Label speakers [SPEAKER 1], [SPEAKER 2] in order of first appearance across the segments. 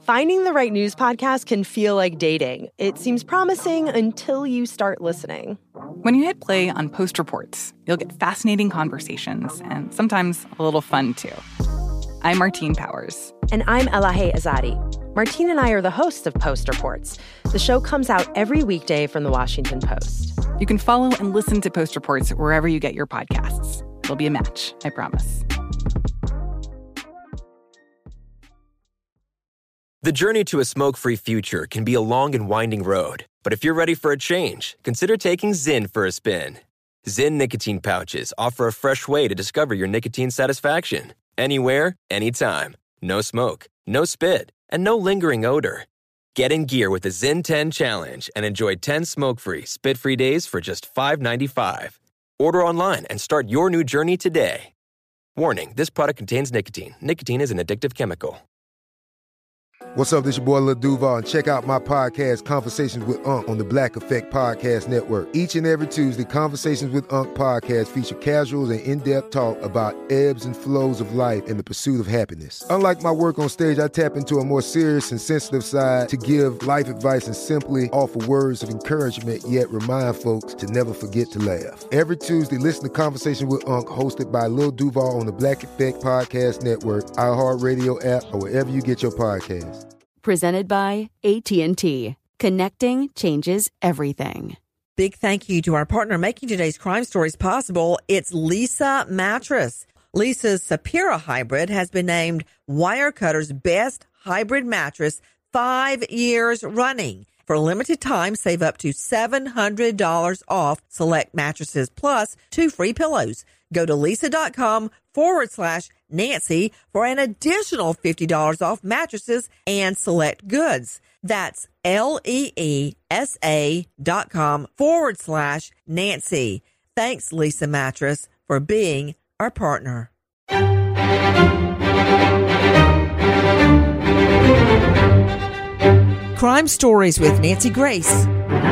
[SPEAKER 1] Finding the right news podcast can feel like dating. It seems promising until you start listening.
[SPEAKER 2] When you hit play on Post Reports, you'll get fascinating conversations and sometimes a little fun, too. I'm Martine Powers.
[SPEAKER 1] And I'm Elahe Azadi. Martine and I are the hosts of Post Reports. The show comes out every weekday from the Washington Post.
[SPEAKER 2] You can follow and listen to Post Reports wherever you get your podcasts. It'll be a match, I promise.
[SPEAKER 3] The journey to a smoke-free future can be a long and winding road. But if you're ready for a change, consider taking Zyn for a spin. Zyn nicotine pouches offer a fresh way to discover your nicotine satisfaction. Anywhere, anytime. No smoke, no spit, and no lingering odor. Get in gear with the Zyn 10 Challenge and enjoy 10 smoke-free, spit-free days for just $5.95. Order online and start your new journey today. Warning, this product contains nicotine. Nicotine is an addictive chemical.
[SPEAKER 4] What's up, this your boy Lil Duval, and check out my podcast, Conversations with Unc, on the Black Effect Podcast Network. Each and every Tuesday, Conversations with Unc podcast feature casuals and in-depth talk about ebbs and flows of life and the pursuit of happiness. Unlike my work on stage, I tap into a more serious and sensitive side to give life advice and simply offer words of encouragement, yet remind folks to never forget to laugh. Every Tuesday, listen to Conversation with Unc, hosted by Lil Duval on the Black Effect Podcast Network, iHeartRadio app, or wherever you get your podcasts.
[SPEAKER 5] Presented by AT&T. Connecting changes everything.
[SPEAKER 6] Big thank you to our partner making today's crime stories possible. It's Leesa Mattress. Leesa's Sapira Hybrid has been named Wirecutter's best hybrid mattress 5 years running. For a limited time, save up to $700 off select mattresses plus 2 free pillows. Go to Leesa.com/Nancy for an additional $50 off mattresses and select goods. That's LEESA.com/Nancy. Thanks, Leesa Mattress, for being our partner. Crime Stories with Nancy Grace.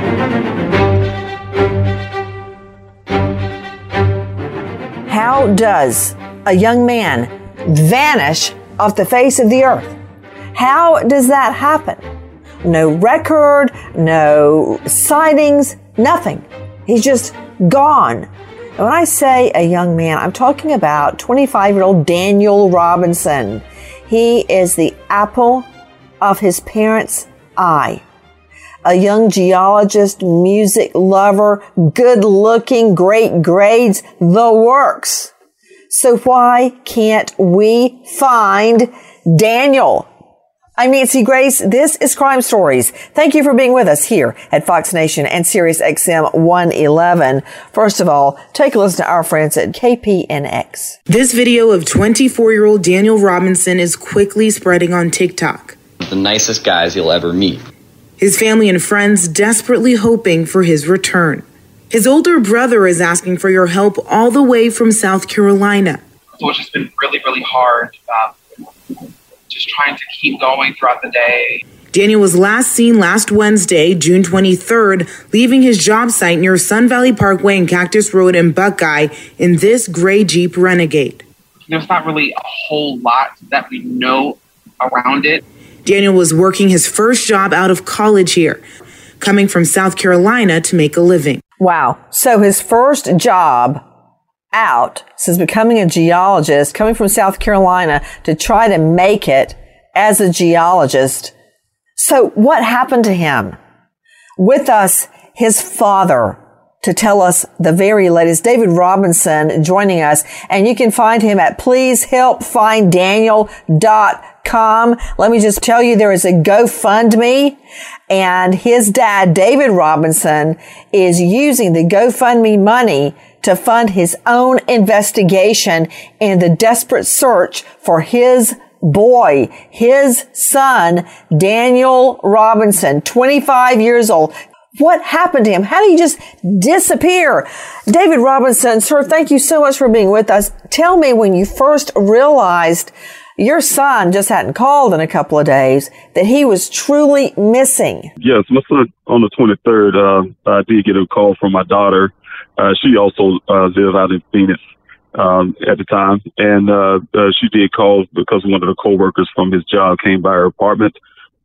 [SPEAKER 6] How does a young man vanish off the face of the earth? How does that happen? No record, no sightings, nothing. He's just gone. And when I say a young man, I'm talking about 25-year-old Daniel Robinson. He is the apple of his parents' eye. A young geologist, music lover, good-looking, great grades, the works. So why can't we find Daniel? I'm Nancy Grace. This is Crime Stories. Thank you for being with us here at Fox Nation and Sirius XM 111. First of all, take a listen to our friends at KPNX.
[SPEAKER 7] This video of 24-year-old Daniel Robinson is quickly spreading on TikTok.
[SPEAKER 8] The nicest guys you'll ever meet.
[SPEAKER 7] His family and friends desperately hoping for his return. His older brother is asking for your help all the way from South Carolina.
[SPEAKER 9] So it's just been really, really hard. Just trying to keep going throughout the day.
[SPEAKER 7] Daniel was last seen last Wednesday, June 23rd, leaving his job site near Sun Valley Parkway and Cactus Road in Buckeye in this gray Jeep Renegade.
[SPEAKER 9] There's not really a whole lot that we know around it.
[SPEAKER 7] Daniel was working his first job out of college here, coming from South Carolina to make a living.
[SPEAKER 6] Wow. So his first job out since becoming a geologist, coming from South Carolina to try to make it as a geologist. So what happened to him? With us, his father, to tell us the very latest. David Robinson joining us, and you can find him at pleasehelpfinddaniel.com. Let me just tell you, there is a GoFundMe, and his dad, David Robinson, is using the GoFundMe money to fund his own investigation in the desperate search for his boy, his son, Daniel Robinson, 25 years old. What happened to him? How did he just disappear? David Robinson, sir, thank you so much for being with us. Tell me, when you first realized your son just hadn't called in a couple of days, that he was truly missing.
[SPEAKER 10] Yes, my son, on the 23rd, I did get a call from my daughter. She also lived out in Phoenix at the time, and she did call because one of the coworkers from his job came by her apartment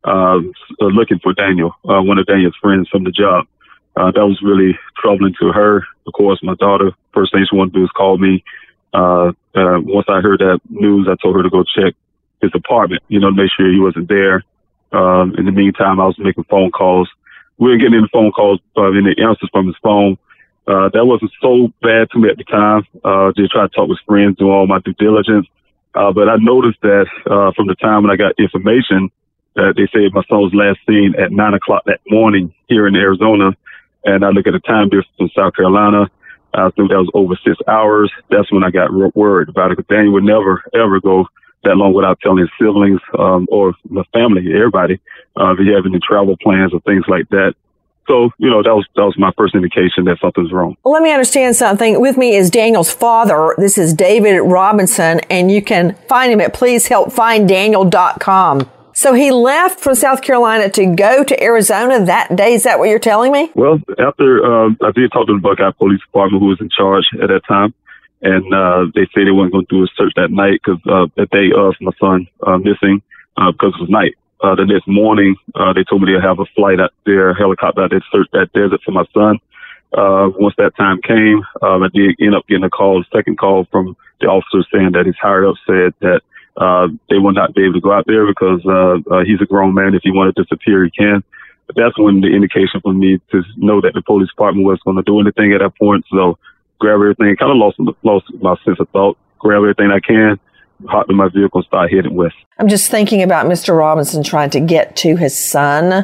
[SPEAKER 10] looking for Daniel, one of Daniel's friends from the job. That was really troubling to her. Of course, my daughter, first thing she wanted to do is call me. Once I heard that news, I told her to go check his apartment, to make sure he wasn't there. In the meantime, I was making phone calls. We were getting any phone calls, any answers from his phone. That wasn't so bad to me at the time. Just try to talk with friends, do all my due diligence. But I noticed that from the time when I got information that they said my son was last seen at 9 o'clock that morning here in Arizona, and I look at the time difference from South Carolina, I think that was over 6 hours. That's when I got worried about it, because Daniel would never, ever go that long without telling his siblings or the family, everybody, if he had any travel plans or things like that. So, that was my first indication that something's wrong.
[SPEAKER 6] Well, let me understand something. With me is Daniel's father. This is David Robinson, and you can find him at pleasehelpfinddaniel.com. So he left from South Carolina to go to Arizona that day. Is that what you're telling me?
[SPEAKER 10] Well, after I did talk to the Buckeye Police Department, who was in charge at that time, and they said they weren't going to do a search that night because the day of my son missing because it was night. The next morning, they told me they'd have a flight out there, helicopter out there to search that desert for my son. Once that time came, I did end up getting a second call from the officer saying that his higher up said that they will not be able to go out there because he's a grown man. If he wanted to disappear, he can. But that's when the indication for me to know that the police department wasn't going to do anything at that point. So grab everything, kind of lost my sense of thought, grab everything I can, hop in my vehicle, start heading west.
[SPEAKER 6] I'm just thinking about Mr. Robinson trying to get to his son,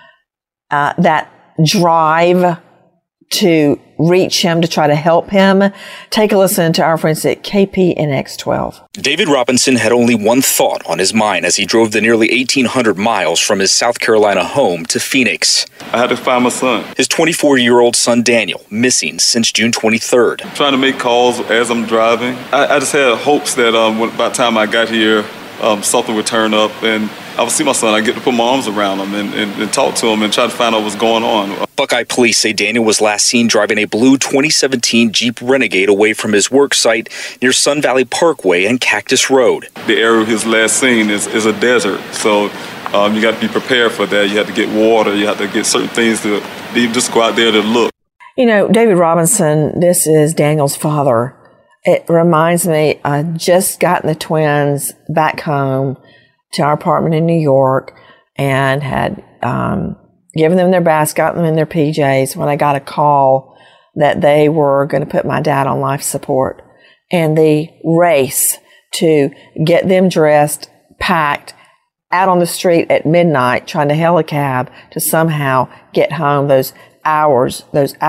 [SPEAKER 6] that drive to reach him, to try to help him. Take a listen to our friends at KPNX 12.
[SPEAKER 11] David Robinson had only one thought on his mind as he drove the nearly 1,800 miles from his South Carolina home to Phoenix.
[SPEAKER 12] I had to find my son.
[SPEAKER 11] His 24-year-old son, Daniel, missing since June 23rd.
[SPEAKER 12] I'm trying to make calls as I'm driving. I just had hopes that by the time I got here, something would turn up and I would see my son. I get to put my arms around him and talk to him and try to find out what's going on.
[SPEAKER 11] Buckeye police say Daniel was last seen driving a blue 2017 Jeep Renegade away from his work site near Sun Valley Parkway and Cactus Road.
[SPEAKER 12] The area of his last seen is a desert, so you got to be prepared for that. You have to get water. You have to get certain things to just go out there to look.
[SPEAKER 6] David Robinson, this is Daniel's father. It reminds me, I just gotten the twins back home to our apartment in New York and had given them their baths, got them in their PJs when I got a call that they were going to put my dad on life support. And the race to get them dressed, packed, out on the street at midnight, trying to hail a cab to somehow get home, those hours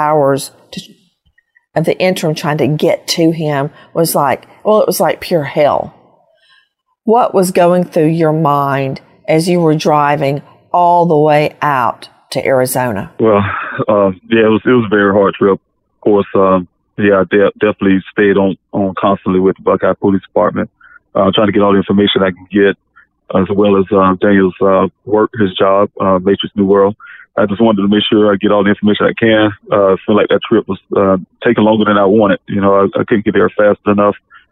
[SPEAKER 6] of the interim trying to get to him was like pure hell. What was going through your mind as you were driving all the way out to Arizona?
[SPEAKER 10] Well, it was a very hard trip. Of course, I definitely stayed on constantly with the Buckeye Police Department, trying to get all the information I can get, as well as Daniel's work, his job, Matrix New World. I just wanted to make sure I get all the information I can. I feel like that trip was taking longer than I wanted. I couldn't get there fast enough.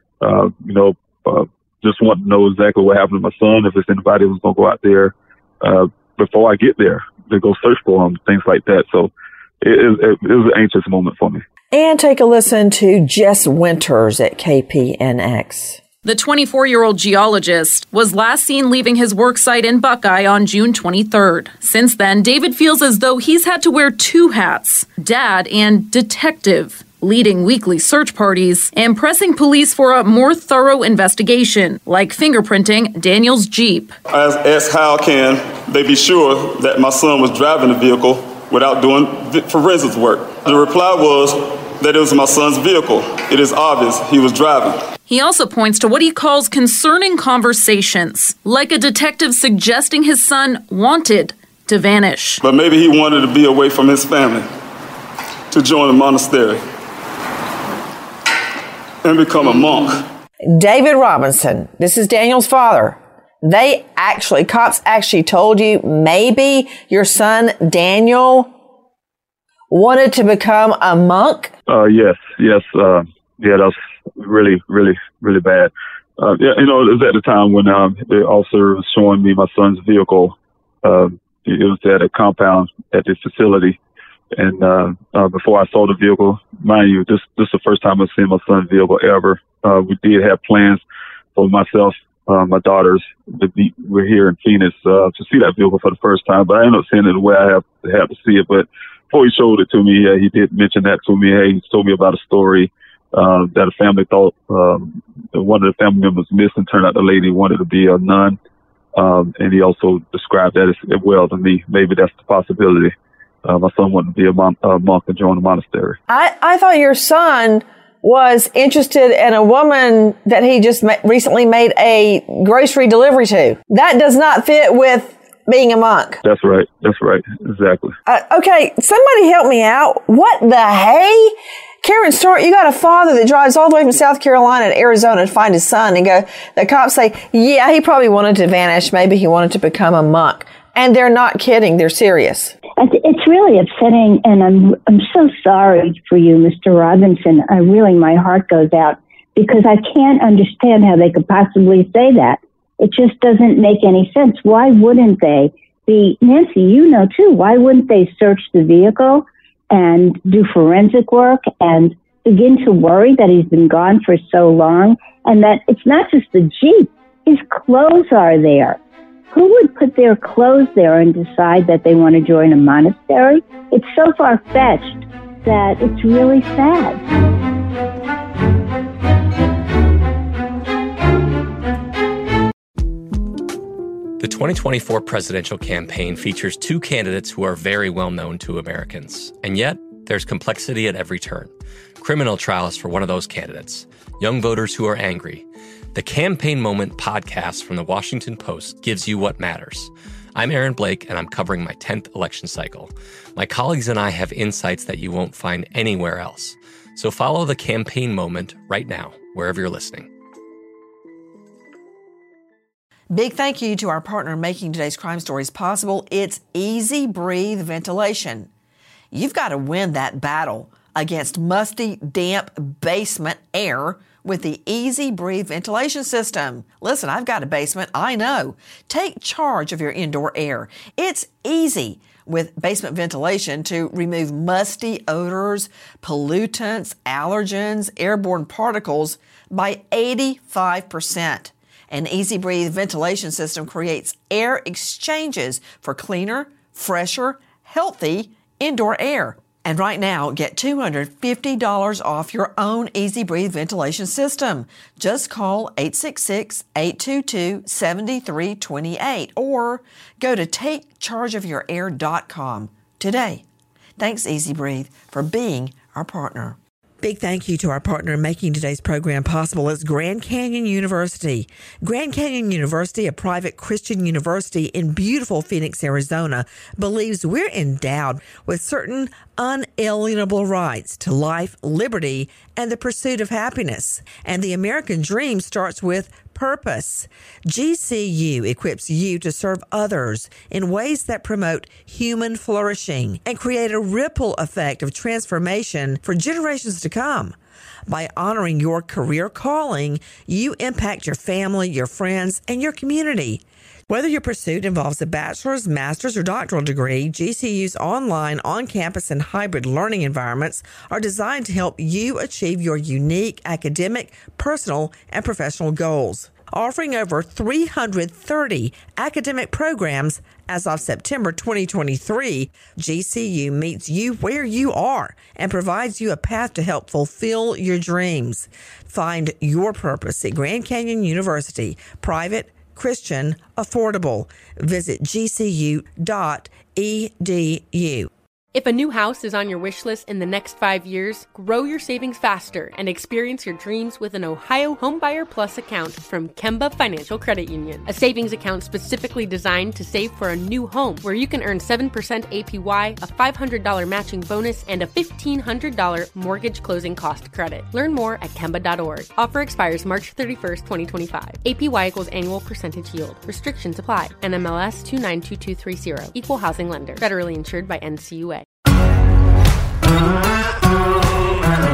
[SPEAKER 10] Just wanted to know exactly what happened to my son, if there's anybody who was going to go out there before I get there to go search for him, things like that. So it was an anxious moment for me.
[SPEAKER 6] And take a listen to Jess Winters at KPNX.
[SPEAKER 13] The 24-year-old geologist was last seen leaving his work site in Buckeye on June 23rd. Since then, David feels as though he's had to wear two hats, dad and detective, leading weekly search parties and pressing police for a more thorough investigation, like fingerprinting Daniel's Jeep.
[SPEAKER 12] I asked how can they be sure that my son was driving the vehicle without doing forensics work. The reply was that it was my son's vehicle. It is obvious he was driving.
[SPEAKER 13] He also points to what he calls concerning conversations, like a detective suggesting his son wanted to vanish.
[SPEAKER 12] But maybe he wanted to be away from his family, to join a monastery and become a monk.
[SPEAKER 6] David Robinson, this is Daniel's father. Cops actually told you maybe your son Daniel wanted to become a monk?
[SPEAKER 10] Yes. That was really, really, really bad. It was at the time when the officer was showing me my son's vehicle it was at a compound at this facility. And before I saw the vehicle, mind you, this is the first time I've seen my son's vehicle ever. We did have plans for myself, my daughters. We're here in Phoenix to see that vehicle for the first time, but I ended up seeing it the way I have to see it. But before he showed it to me, he did mention that to me. He told me about a story that a family thought one of the family members missing. Turned out the lady wanted to be a nun, and he also described that as well to me. Maybe that's the possibility. My son wanted to be a monk and join the monastery.
[SPEAKER 6] I thought your son was interested in a woman that he just recently made a grocery delivery to. That does not fit with being a monk.
[SPEAKER 10] That's right. Exactly.
[SPEAKER 6] Okay, somebody help me out. What the hey? Karen Stark, you got a father that drives all the way from South Carolina to Arizona to find his son, and the cops say, yeah, he probably wanted to vanish. Maybe he wanted to become a monk. And they're not kidding. They're serious.
[SPEAKER 14] It's really upsetting, and I'm so sorry for you, Mr. Robinson. My heart goes out, because I can't understand how they could possibly say that. It just doesn't make any sense. Why wouldn't they Nancy, you know too, why wouldn't they search the vehicle and do forensic work and begin to worry that he's been gone for so long, and that it's not just the Jeep, his clothes are there. Who would put their clothes there and decide that they want to join a monastery? It's so far-fetched that it's really sad.
[SPEAKER 15] The 2024 presidential campaign features two candidates who are very well known to Americans. And yet, there's complexity at every turn. Criminal trials for one of those candidates. Young voters who are angry. The Campaign Moment podcast from the Washington Post gives you what matters. I'm Aaron Blake, and I'm covering my 10th election cycle. My colleagues and I have insights that you won't find anywhere else. So follow The Campaign Moment right now, wherever you're listening.
[SPEAKER 6] Big thank you to our partner making today's crime stories possible. It's Easy Breathe Ventilation. You've got to win that battle against musty, damp basement air with the Easy Breathe ventilation system. Listen, I've got a basement, I know. Take charge of your indoor air. It's easy with basement ventilation to remove musty odors, pollutants, allergens, airborne particles by 85%. An Easy Breathe ventilation system creates air exchanges for cleaner, fresher, healthy indoor air. And right now, get $250 off your own Easy Breathe ventilation system. Just call 866-822-7328 or go to takechargeofyourair.com today. Thanks, Easy Breathe, for being our partner. Big thank you to our partner in making today's program possible. It's Grand Canyon University. Grand Canyon University, a private Christian university in beautiful Phoenix, Arizona, believes we're endowed with certain unalienable rights to life, liberty, and the pursuit of happiness. And the American dream starts with purpose. GCU equips you to serve others in ways that promote human flourishing and create a ripple effect of transformation for generations to come. By honoring your career calling, you impact your family, your friends, and your community. Whether your pursuit involves a bachelor's, master's, or doctoral degree, GCU's online, on-campus, and hybrid learning environments are designed to help you achieve your unique academic, personal, and professional goals. Offering over 330 academic programs as of September 2023, GCU meets you where you are and provides you a path to help fulfill your dreams. Find your purpose at Grand Canyon University, private, Christian, affordable. Visit gcu.edu.
[SPEAKER 16] If a new house is on your wish list in the next 5 years, grow your savings faster and experience your dreams with an Ohio Homebuyer Plus account from Kemba Financial Credit Union. A savings account specifically designed to save for a new home, where you can earn 7% APY, a $500 matching bonus, and a $1,500 mortgage closing cost credit. Learn more at Kemba.org. Offer expires March 31st, 2025. APY equals annual percentage yield. Restrictions apply. NMLS 292230. Equal housing lender. Federally insured by NCUA.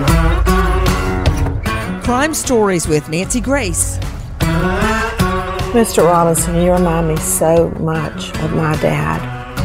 [SPEAKER 6] Crime Stories with Nancy Grace. Mr. Robinson, you remind me so much of my dad.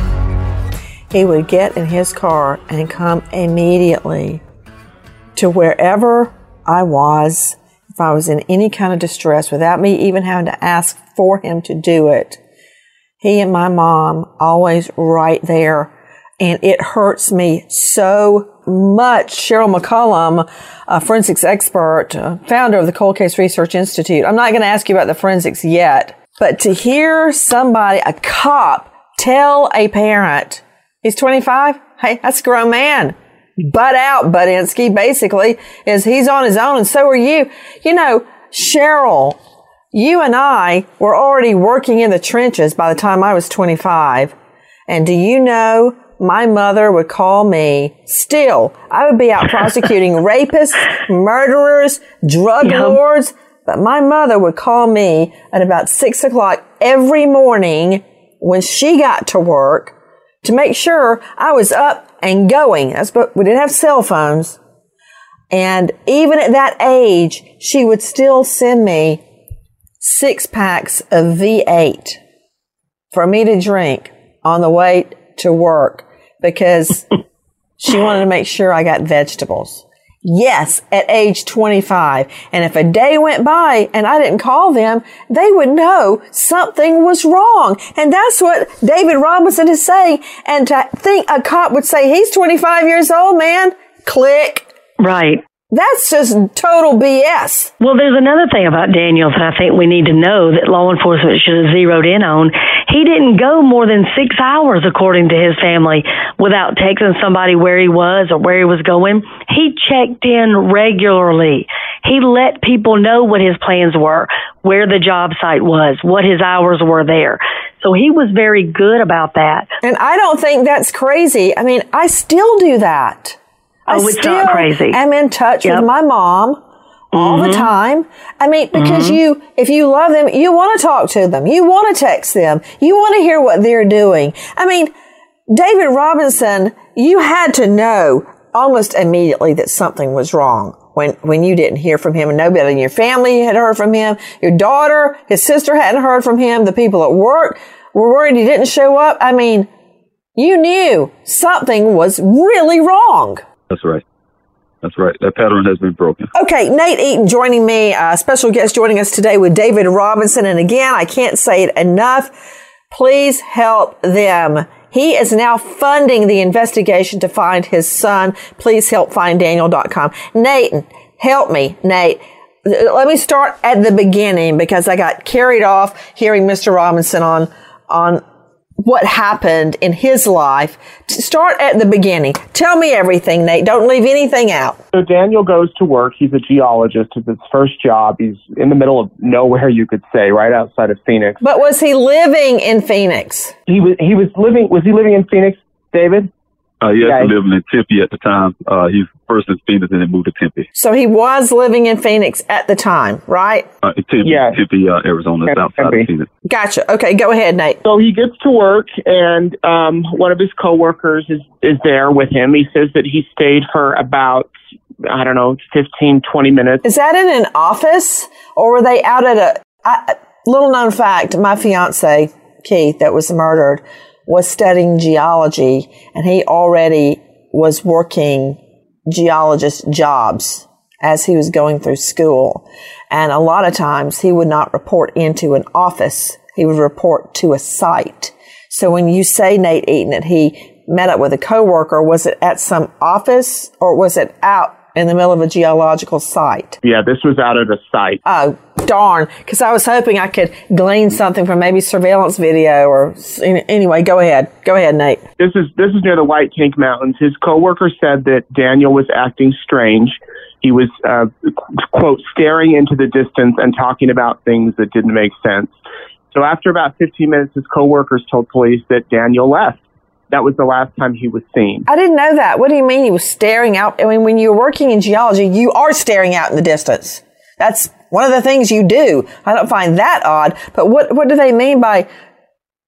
[SPEAKER 6] He would get in his car and come immediately to wherever I was, if I was in any kind of distress, without me even having to ask for him to do it. He and my mom always right there. And it hurts me so much. Cheryl McCollum, a forensics expert, founder of the Cold Case Research Institute. I'm not going to ask you about the forensics yet, but to hear somebody, a cop, tell a parent, he's 25, hey, that's a grown man. Butt out, Budinsky, basically, is he's on his own and so are you. You know, Cheryl, you and I were already working in the trenches by the time I was 25. And do you know, my mother would call me, still, I would be out prosecuting rapists, murderers, drug lords, but my mother would call me at about 6 o'clock every morning when she got to work to make sure I was up and going. We didn't have cell phones. And even at that age, she would still send me 6 packs of V8 for me to drink on the way to work because she wanted to make sure I got vegetables. Yes, at age 25. And if a day went by and I didn't call them, they would know something was wrong. And that's what David Robinson is saying. And to think a cop would say, he's 25 years old, man, click.
[SPEAKER 17] Right.
[SPEAKER 6] That's just total BS.
[SPEAKER 17] Well, there's another thing about Daniel that I think we need to know that law enforcement should have zeroed in on. He didn't go more than 6 hours, according to his family, without texting somebody where he was or where he was going. He checked in regularly. He let people know what his plans were, where the job site was, what his hours were there. So he was very good about that.
[SPEAKER 6] And I don't think that's crazy. I mean, I still do that.
[SPEAKER 17] It's not crazy.
[SPEAKER 6] I'm in touch with my mom all the time. I mean, because if you love them, you want to talk to them. You want to text them. You want to hear what they're doing. I mean, David Robinson, you had to know almost immediately that something was wrong when you didn't hear from him and nobody in your family had heard from him. Your daughter, his sister hadn't heard from him. The people at work were worried he didn't show up. I mean, you knew something was really wrong.
[SPEAKER 10] That's right. That's right. That pattern has been broken.
[SPEAKER 6] Okay, Nate Eaton joining me, special guest joining us today with David Robinson. And again, I can't say it enough. Please help them. He is now funding the investigation to find his son. Please help finddaniel.com. Nate, help me, Nate. Let me start at the beginning because I got carried off hearing Mr. Robinson on what happened in his life. Start at the beginning. Tell me everything, Nate. Don't leave anything out.
[SPEAKER 18] So Daniel goes to work. He's a geologist. It's his first job. He's in the middle of nowhere, you could say, right outside of Phoenix.
[SPEAKER 6] But was he living in Phoenix?
[SPEAKER 18] Was he living in Phoenix, David?
[SPEAKER 10] He was living in Tempe at the time. He's first in Phoenix and then moved to Tempe.
[SPEAKER 6] So he was living in Phoenix at the time, right?
[SPEAKER 10] Tempe, Arizona, outside of Phoenix.
[SPEAKER 6] Gotcha. Okay, go ahead, Nate.
[SPEAKER 18] So he gets to work, and one of his coworkers is there with him. He says that he stayed for about, 15, 20 minutes.
[SPEAKER 6] Is that in an office, or were they out at little known fact, my fiance, Keith, that was murdered, was studying geology, and he already was working geologist jobs as he was going through school. And a lot of times he would not report into an office. He would report to a site. So when you say, Nate Eaton, that he met up with a coworker, was it at some office or was it out in the middle of a geological site?
[SPEAKER 18] Yeah, this was out at a site.
[SPEAKER 6] Oh, darn. Because I was hoping I could glean something from maybe surveillance video or... Anyway, go ahead. Go ahead, Nate.
[SPEAKER 18] This is near the White Tank Mountains. His coworker said that Daniel was acting strange. He was, quote, staring into the distance and talking about things that didn't make sense. So after about 15 minutes, his coworkers told police that Daniel left. That was the last time he was seen.
[SPEAKER 6] I didn't know that. What do you mean he was staring out? I mean, when you're working in geology, you are staring out in the distance. That's one of the things you do. I don't find that odd. But what do they mean by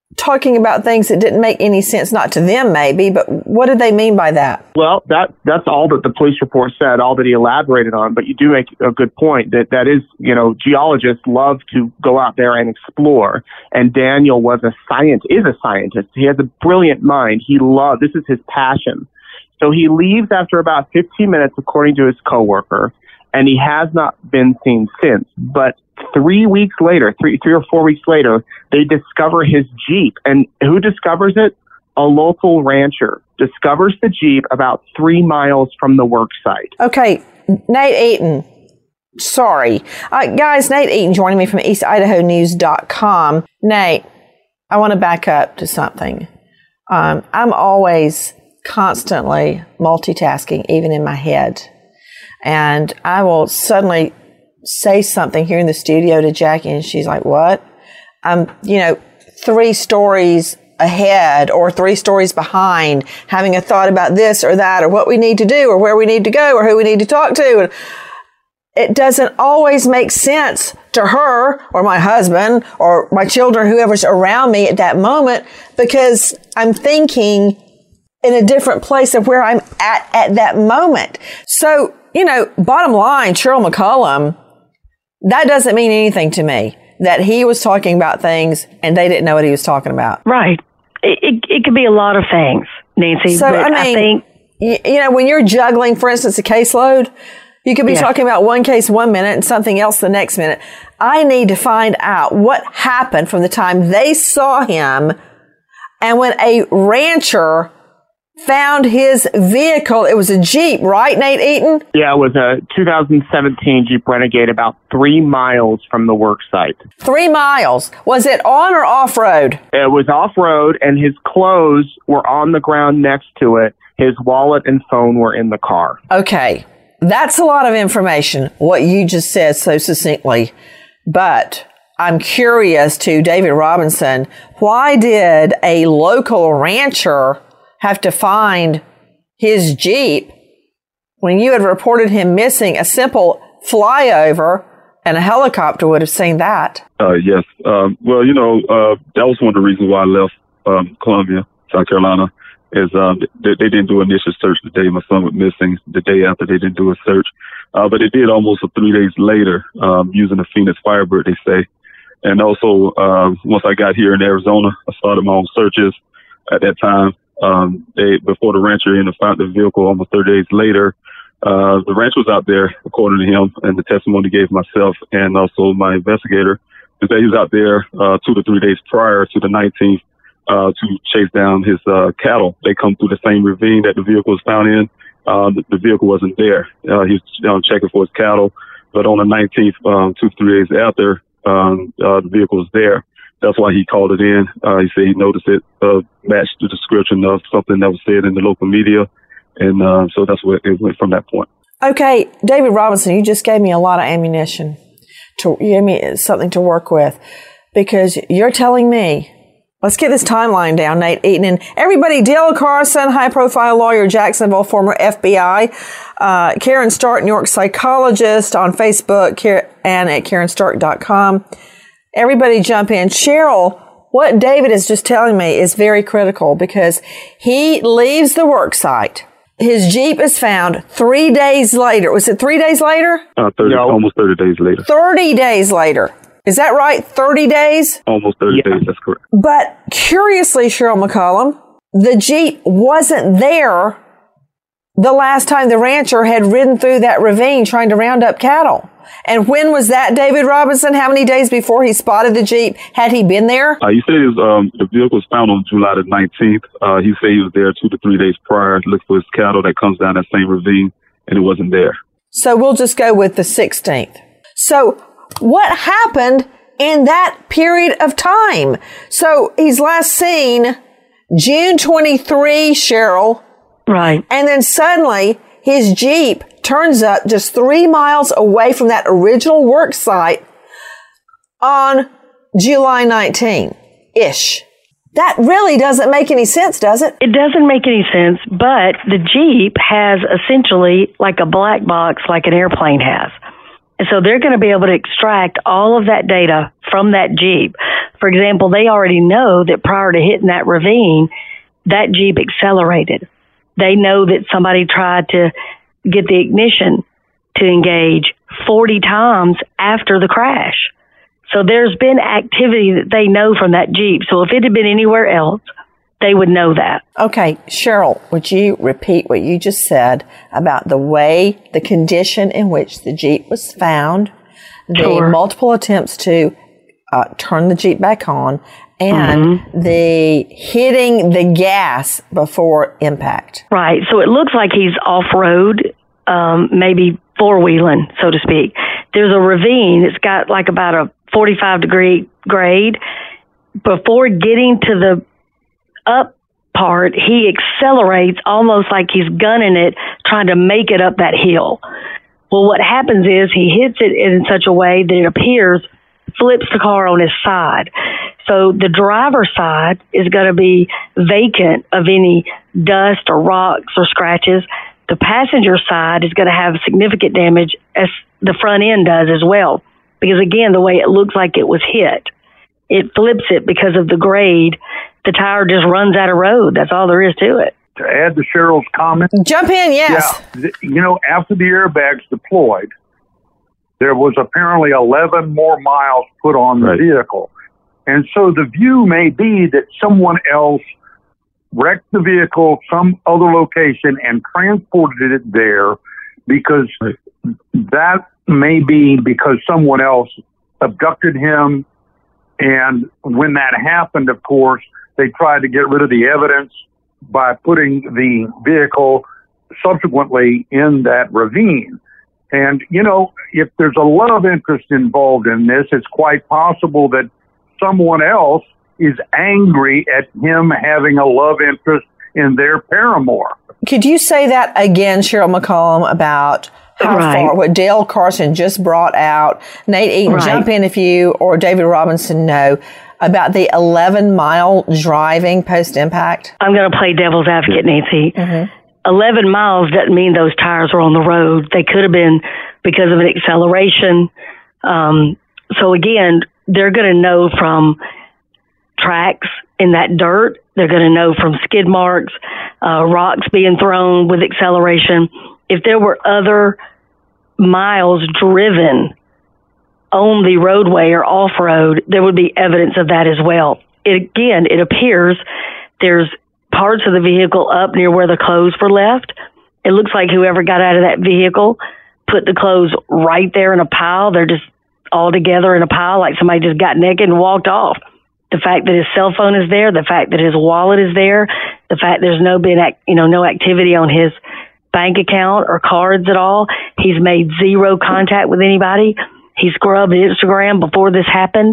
[SPEAKER 6] talking about things that didn't make any sense, not to them maybe, but what did they mean by that?
[SPEAKER 18] Well, that's all that the police report said, all that he elaborated on. But you do make a good point that is, geologists love to go out there and explore. And Daniel is a scientist. He has a brilliant mind. This is his passion. So he leaves after about 15 minutes, according to his coworker, and he has not been seen since. But 3 weeks later, three or 4 weeks later, they discover his Jeep. And who discovers it? A local rancher discovers the Jeep about 3 miles from the work site.
[SPEAKER 6] Okay, Nate Eaton. Sorry. Guys, Nate Eaton joining me from EastIdahoNews.com. Nate, I want to back up to something. I'm always constantly multitasking, even in my head. And I will suddenly say something here in the studio to Jackie, and she's like, what? 3 stories ahead or 3 stories behind, having a thought about this or that, or what we need to do, or where we need to go, or who we need to talk to. And it doesn't always make sense to her or my husband or my children, whoever's around me at that moment, because I'm thinking in a different place of where I'm at that moment. So, bottom line, Cheryl McCollum, that doesn't mean anything to me, that he was talking about things and they didn't know what he was talking about.
[SPEAKER 17] Right. It could be a lot of things, Nancy.
[SPEAKER 6] So,
[SPEAKER 17] but I think,
[SPEAKER 6] when you're juggling, for instance, a caseload, you could be talking about one case 1 minute and something else the next minute. I need to find out what happened from the time they saw him and when a rancher found his vehicle. It was a Jeep, right, Nate Eaton?
[SPEAKER 18] Yeah, it was a 2017 Jeep Renegade about 3 miles from the work site.
[SPEAKER 6] 3 miles. Was it on or off-road?
[SPEAKER 18] It was off-road, and his clothes were on the ground next to it. His wallet and phone were in the car.
[SPEAKER 6] Okay. That's a lot of information, what you just said so succinctly. But I'm curious to David Robinson, why did a local rancher have to find his Jeep when you had reported him missing? A simple flyover and a helicopter would have seen that.
[SPEAKER 10] Yes. Well, that was one of the reasons why I left Columbia, South Carolina, is they didn't do an initial search the day my son was missing. The day after, they didn't do a search. But they did almost 3 days later, using a Phoenix Firebird, they say. And also, once I got here in Arizona, I started my own searches at that time. Before the rancher found the vehicle almost 30 days later, the rancher was out there, according to him, and the testimony he gave myself and also my investigator, is that he was out there 2 to 3 days prior to the 19th to chase down his cattle. They come through the same ravine that the vehicle was found in. The vehicle wasn't there. He was checking for his cattle, but on the 19th, 2 to 3 days after, the vehicle was there. That's why he called it in. He said he noticed it matched the description of something that was said in the local media. And so that's where it went from that point. Okay,
[SPEAKER 6] David Robinson, you just gave me a lot of ammunition. You gave me something to work with. Because you're telling me, let's get this timeline down, Nate Eaton. And everybody, Dale Carson, high-profile lawyer, Jacksonville, former FBI. Karen Stark, New York psychologist on Facebook, and at KarenStark.com. Everybody jump in. Cheryl, what David is just telling me is very critical because he leaves the work site. His Jeep is found 3 days later. Was it 3 days later?
[SPEAKER 10] Almost 30 days later.
[SPEAKER 6] 30 days later. Is that right? 30 days?
[SPEAKER 10] Almost 30 days, that's correct.
[SPEAKER 6] But curiously, Cheryl McCollum, the Jeep wasn't there the last time the rancher had ridden through that ravine trying to round up cattle. And when was that, David Robinson? How many days before he spotted the Jeep had he been there?
[SPEAKER 10] He said the vehicle was found on July the 19th. He said he was there 2 to 3 days prior to look for his cattle that comes down that same ravine, and it wasn't there.
[SPEAKER 6] So we'll just go with the 16th. So what happened in that period of time? So he's last seen June 23, Cheryl.
[SPEAKER 17] Right.
[SPEAKER 6] And then suddenly his Jeep turns up just 3 miles away from that original work site on July 19-ish. That really doesn't make any sense, does it?
[SPEAKER 17] It doesn't make any sense, but the Jeep has essentially like a black box like an airplane has. And so they're going to be able to extract all of that data from that Jeep. For example, they already know that prior to hitting that ravine, that Jeep accelerated. They know that somebody tried to get the ignition to engage 40 times after the crash. So there's been activity that they know from that Jeep. So if it had been anywhere else, they would know that.
[SPEAKER 6] Okay, Cheryl, would you repeat what you just said about the condition in which the Jeep was found, the multiple attempts to turn the Jeep back on, and the hitting the gas before impact?
[SPEAKER 17] Right. So it looks like he's off-road, maybe four-wheeling, so to speak. There's a ravine. It's got like about a 45-degree grade. Before getting to the up part, he accelerates almost like he's gunning it, trying to make it up that hill. Well, what happens is he hits it in such a way that it appears flips the car on his side. So the driver's side is going to be vacant of any dust or rocks or scratches. The passenger side is going to have significant damage, as the front end does as well. Because again, the way it looks like it was hit, it flips it because of the grade. The tire just runs out of road. That's all there is to it.
[SPEAKER 19] To add to Cheryl's comment.
[SPEAKER 6] Jump in, yes.
[SPEAKER 19] Yeah, after the airbags deployed, there was apparently 11 more miles put on the vehicle. And so the view may be that someone else wrecked the vehicle some other location and transported it there, because that may be because someone else abducted him. And when that happened, of course, they tried to get rid of the evidence by putting the vehicle subsequently in that ravine. And, if there's a love interest involved in this, it's quite possible that someone else is angry at him having a love interest in their paramour.
[SPEAKER 6] Could you say that again, Cheryl McCollum, about how far, what Dale Carson just brought out? Nate Eaton, jump in if you or David Robinson know about the 11-mile driving post-impact.
[SPEAKER 17] I'm going to play devil's advocate, Nancy. 11 miles doesn't mean those tires were on the road. They could have been because of an acceleration. So again, they're going to know from tracks in that dirt. They're going to know from skid marks, rocks being thrown with acceleration. If there were other miles driven on the roadway or off-road, there would be evidence of that as well. It appears there's parts of the vehicle up near where the clothes were left. It looks like whoever got out of that vehicle put the clothes right there in a pile. They're just all together in a pile, like somebody just got naked and walked off. The fact that his cell phone is there, the fact that his wallet is there, the fact there's no activity on his bank account or cards at all. He's made zero contact with anybody. He scrubbed Instagram before this happened.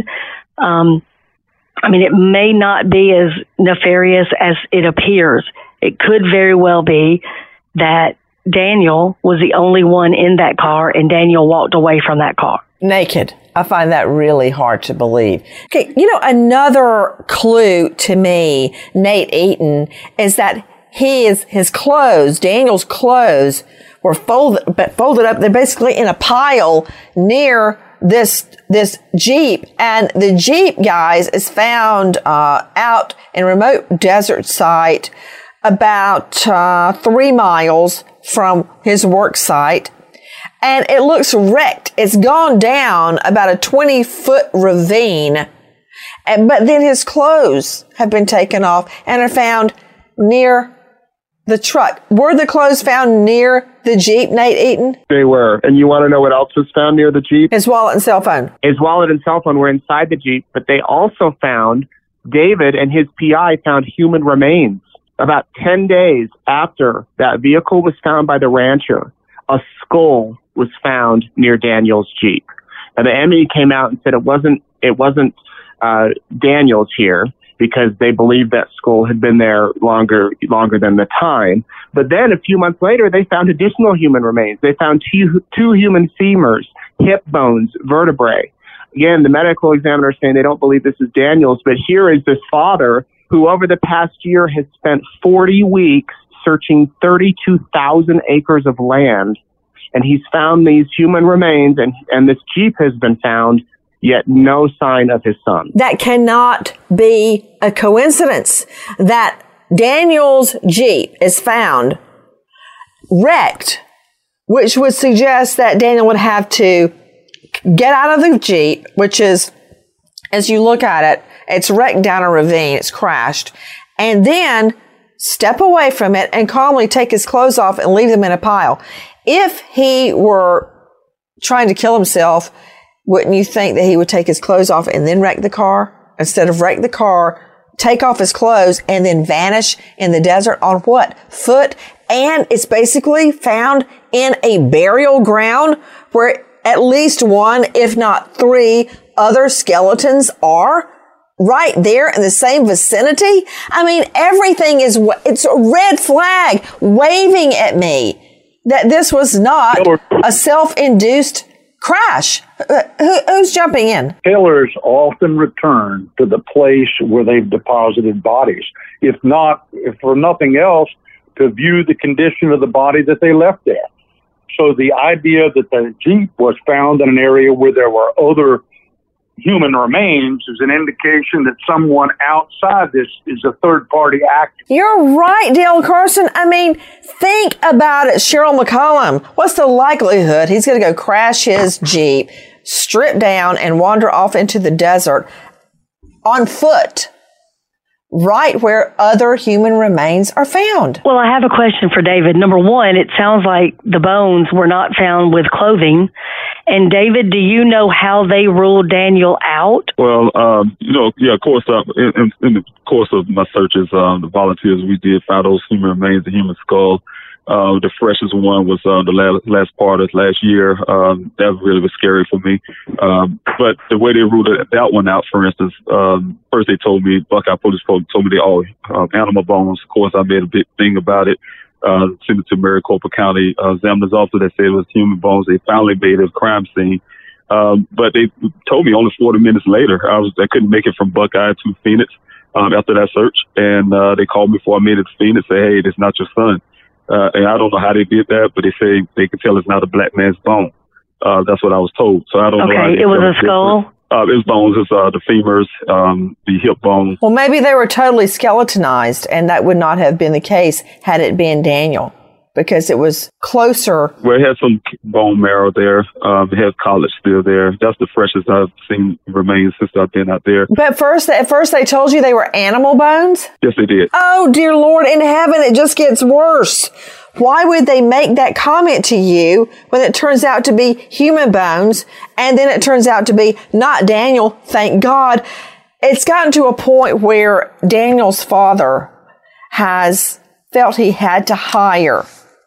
[SPEAKER 17] It may not be as nefarious as it appears. It could very well be that Daniel was the only one in that car and Daniel walked away from that car
[SPEAKER 6] naked. I find that really hard to believe. Okay, another clue to me, Nate Eaton, is that his clothes, Daniel's clothes, were folded up. They're basically in a pile near this Jeep, and the Jeep, guys, is found out in a remote desert site about 3 miles from his work site, and it looks wrecked. It's gone down about a 20-foot ravine, but then his clothes have been taken off and are found near the truck. Were the clothes found near the Jeep, Nate Eaton?
[SPEAKER 18] They were. And you want to know what else was found near the Jeep?
[SPEAKER 6] His wallet and cell phone.
[SPEAKER 18] His wallet and cell phone were inside the Jeep, but they also found, David and his PI found human remains. About 10 days after that vehicle was found by the rancher, a skull was found near Daniel's Jeep. And the ME came out and said it wasn't Daniel's here, because they believed that skull had been there longer than the time. But then a few months later, they found additional human remains. They found two human femurs, hip bones, vertebrae. Again, the medical examiner is saying they don't believe this is Daniel's, but here is this father who over the past year has spent 40 weeks searching 32,000 acres of land and he's found these human remains, and this Jeep has been found, yet no sign of his son.
[SPEAKER 6] That cannot be a coincidence that Daniel's Jeep is found wrecked, which would suggest that Daniel would have to get out of the Jeep, which is, as you look at it, it's wrecked down a ravine, it's crashed, and then step away from it and calmly take his clothes off and leave them in a pile. If he were trying to kill himself, wouldn't you think that he would take his clothes off and then wreck the car? Instead of wreck the car, take off his clothes, and then vanish in the desert on what? Foot? And it's basically found in a burial ground where at least one, if not three, other skeletons are right there in the same vicinity. I mean, everything is, it's a red flag waving at me that this was not a self-induced crash. Who's jumping in?
[SPEAKER 19] Killers often return to the place where they've deposited bodies. If for nothing else, to view the condition of the body that they left there. So the idea that the Jeep was found in an area where there were other human remains is an indication that someone outside this is a third-party actor.
[SPEAKER 6] You're right, Dale Carson. I mean, think about it, Cheryl McCollum. What's the likelihood he's going to go crash his Jeep, strip down, and wander off into the desert on foot, right where other human remains are found?
[SPEAKER 17] Well, I have a question for David. Number one, it sounds like the bones were not found with clothing. And David, do you know how they ruled Daniel out?
[SPEAKER 10] Well, of course, in the course of my searches, the volunteers, we did find those human remains, the human skull. The freshest one was the last part of last year. That really was scary for me. But the way they ruled that one out, for instance, first they told me, Buckeye Police told me they all animal bones. Of course, I made a big thing about it. Sent it to Maricopa County examiner's office that said it was human bones. They finally made a crime scene. But they told me only 40 minutes later. I couldn't make it from Buckeye to Phoenix after that search. And they called me before I made it to Phoenix and said, hey, it's not your son. And I don't know how they did that, but they say they could tell it's not a black man's bone. That's what I was told. So I don't know.
[SPEAKER 17] Okay, it was a skull?
[SPEAKER 10] It was bones. It's the femurs, the hip bone.
[SPEAKER 6] Well, maybe they were totally skeletonized, and that would not have been the case had it been Daniel, because it was closer.
[SPEAKER 10] Well, it had some bone marrow there. It has college still there. That's the freshest I've seen remains since I've been out there.
[SPEAKER 6] But at first they told you they were animal bones?
[SPEAKER 10] Yes, they did.
[SPEAKER 6] Oh, dear Lord in heaven, it just gets worse. Why would they make that comment to you when it turns out to be human bones, and then it turns out to be not Daniel, thank God? It's gotten to a point where Daniel's father has felt he had to hire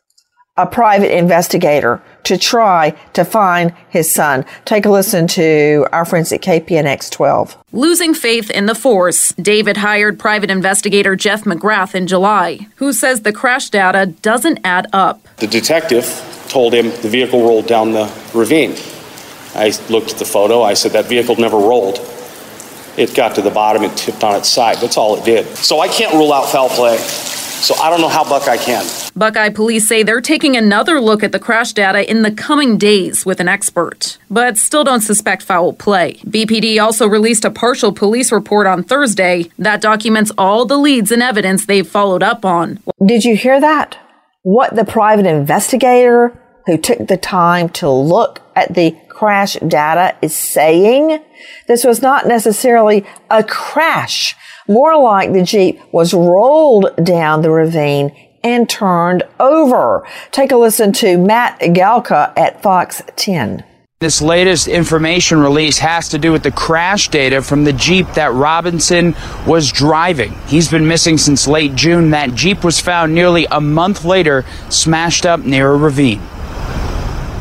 [SPEAKER 6] a private investigator to try to find his son. Take a listen to our friends at KPNX 12.
[SPEAKER 13] Losing faith in the force, David hired private investigator Jeff McGrath in July, who says the crash data doesn't add up.
[SPEAKER 20] The detective told him the vehicle rolled down the ravine. I looked at the photo. I said, that vehicle never rolled. It got to the bottom and tipped on its side. That's all it did. So I can't rule out foul play. So I don't know how Buckeye can.
[SPEAKER 13] Buckeye police say they're taking another look at the crash data in the coming days with an expert, but still don't suspect foul play. BPD also released a partial police report on Thursday that documents all the leads and evidence they've followed up on.
[SPEAKER 6] Did you hear that? What the private investigator who took the time to look at the crash data is saying? This was not necessarily a crash. More like the Jeep was rolled down the ravine and turned over. Take a listen to Matt Galka at Fox 10.
[SPEAKER 21] This latest information release has to do with the crash data from the Jeep that Robinson was driving. He's been missing since late June. That Jeep was found nearly a month later, smashed up near a ravine.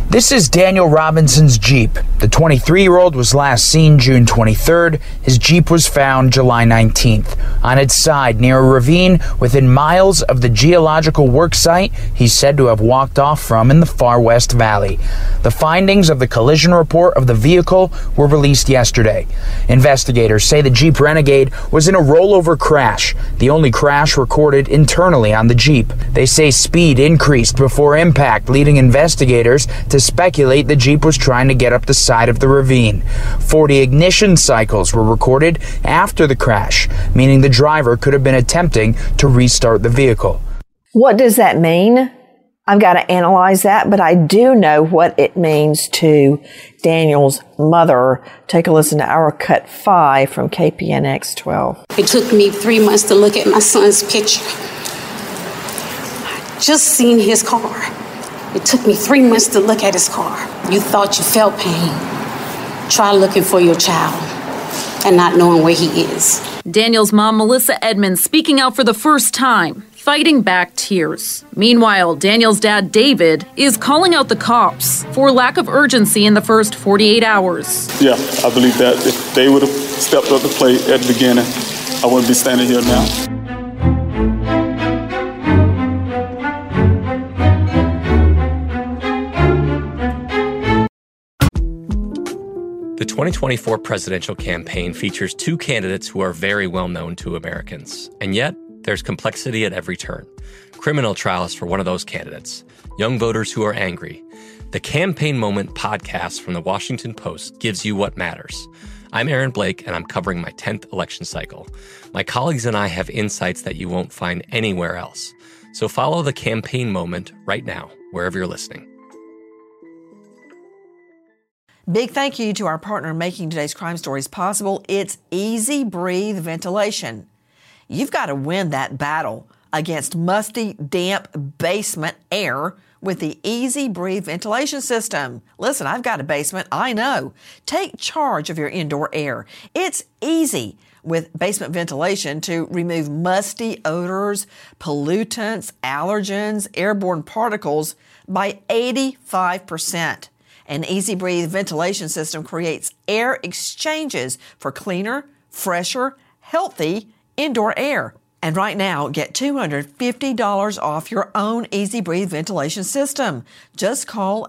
[SPEAKER 21] This is Daniel Robinson's Jeep. The 23-year-old was last seen June 23rd. His Jeep was found July 19th. On its side, near a ravine within miles of the geological work site he's said to have walked off from in the Far West Valley. The findings of the collision report of the vehicle were released yesterday. Investigators say the Jeep Renegade was in a rollover crash, the only crash recorded internally on the Jeep. They say speed increased before impact, leading investigators to speculate the Jeep was trying to get up the side of the ravine. 40 ignition cycles were recorded after the crash, meaning the driver could have been attempting to restart the vehicle.
[SPEAKER 6] What does that mean? I've got to analyze that, but I do know what it means to Daniel's mother. Take a listen to our cut 5 from KPNX 12.
[SPEAKER 1] It took me 3 months to look at my son's picture. I just seen his car. It took me 3 months to look at his car. You thought you felt pain. Try looking for your child and not knowing where he is.
[SPEAKER 13] Daniel's mom, Melissa Edmonds, speaking out for the first time, fighting back tears. Meanwhile, Daniel's dad, David, is calling out the cops for lack of urgency in the first 48 hours.
[SPEAKER 12] Yeah, I believe that if they would have stepped up to plate at the beginning, I wouldn't be standing here now.
[SPEAKER 15] The 2024 presidential campaign features two candidates who are very well known to Americans. And yet, there's complexity at every turn. Criminal trials for one of those candidates. Young voters who are angry. The Campaign Moment podcast from the Washington Post gives you what matters. I'm Aaron Blake, and I'm covering my 10th election cycle. My colleagues and I have insights that you won't find anywhere else. So follow the Campaign Moment right now, wherever you're listening.
[SPEAKER 6] Big thank you to our partner making today's crime stories possible. It's Easy Breathe Ventilation. You've got to win that battle against musty, damp basement air with the Easy Breathe ventilation system. Listen, I've got a basement, I know. Take charge of your indoor air. It's easy with basement ventilation to remove musty odors, pollutants, allergens, airborne particles by 85%. An Easy Breathe ventilation system creates air exchanges for cleaner, fresher, healthy indoor air. And right now, get $250 off your own Easy Breathe ventilation system. Just call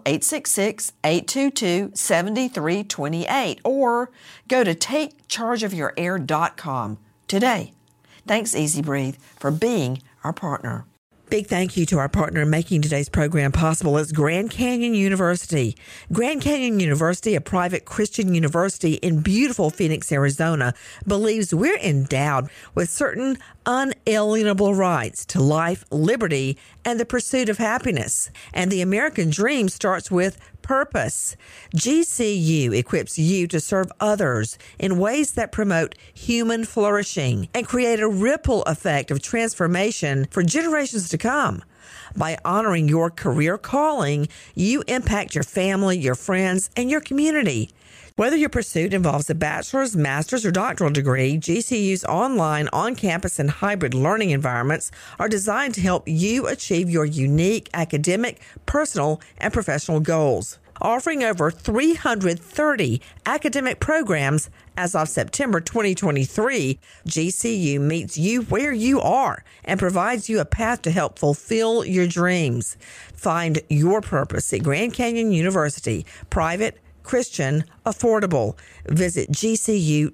[SPEAKER 6] 866-822-7328 or go to takechargeofyourair.com today. Thanks, Easy Breathe, for being our partner. Big thank you to our partner in making today's program possible. It's Grand Canyon University. Grand Canyon University, a private Christian university in beautiful Phoenix, Arizona, believes we're endowed with certain unalienable rights to life, liberty, and the pursuit of happiness. And the American dream starts with purpose. GCU equips you to serve others in ways that promote human flourishing and create a ripple effect of transformation for generations to come. By honoring your career calling, you impact your family, your friends, and your community. Whether your pursuit involves a bachelor's, master's, or doctoral degree, GCU's online, on-campus, and hybrid learning environments are designed to help you achieve your unique academic, personal, and professional goals. Offering over 330 academic programs as of September 2023, GCU meets you where you are and provides you a path to help fulfill your dreams. Find your purpose at Grand Canyon University, private, Christian, affordable. Visit gcu.edu.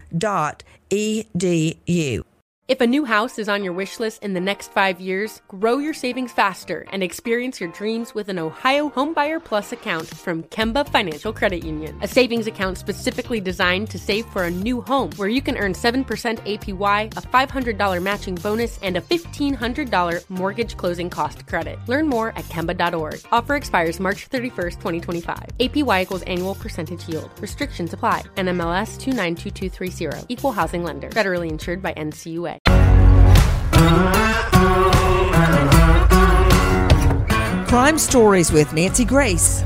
[SPEAKER 16] If a new house is on your wish list in the next 5 years, grow your savings faster and experience your dreams with an Ohio Homebuyer Plus account from Kemba Financial Credit Union. A savings account specifically designed to save for a new home where you can earn 7% APY, a $500 matching bonus, and a $1,500 mortgage closing cost credit. Learn more at Kemba.org. Offer expires March 31st, 2025. APY equals annual percentage yield. Restrictions apply. NMLS 292230. Equal housing lender. Federally insured by NCUA.
[SPEAKER 6] Crime Stories with Nancy Grace.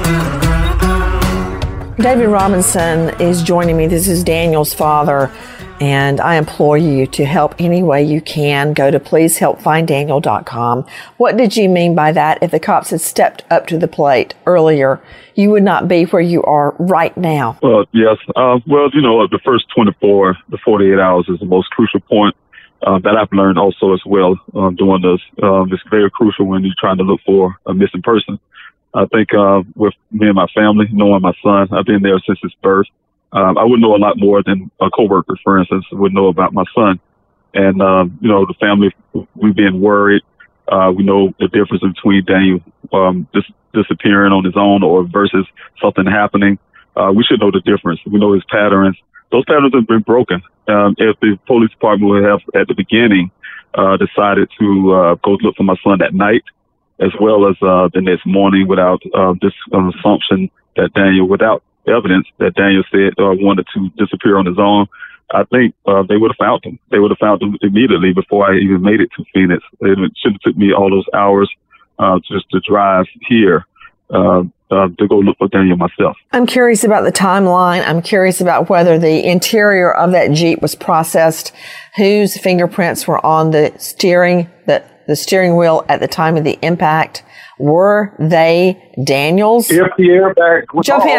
[SPEAKER 6] David Robinson is joining me. This is Daniel's father. And I implore you to help any way you can. Go to pleasehelpfinddaniel.com. What did you mean by that? If the cops had stepped up to the plate earlier, you would not be where you are right now.
[SPEAKER 10] Well, yes. The first 24 to 48 hours is the most crucial point that I've learned also as well doing this. It's very crucial when you're trying to look for a missing person. I think with me and my family, knowing my son, I've been there since his birth. I would know a lot more than a coworker, for instance, would know about my son. And, the family, we've been worried. We know the difference between Daniel disappearing on his own or versus something happening. We should know the difference. We know his patterns. Those patterns have been broken. If the police department would have, at the beginning, decided to go look for my son that night, as well as the next morning without this assumption that Daniel, without evidence that Daniel said wanted to disappear on his own, I think they would have found him. They would have found him immediately before I even made it to Phoenix. It should have took me all those hours just to drive here to go look for Daniel myself. I'm curious about the timeline. I'm curious about whether the interior of that Jeep was processed, whose fingerprints were on the steering wheel at the time of the impact. Were they Daniel's?
[SPEAKER 19] If the airbags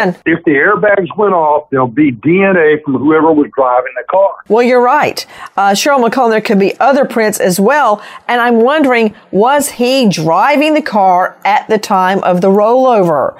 [SPEAKER 19] went off, there'll be DNA from whoever was driving the car.
[SPEAKER 6] Well, you're right. Cheryl McCollum, there could be other prints as well. And I'm wondering, was he driving the car at the time of the rollover?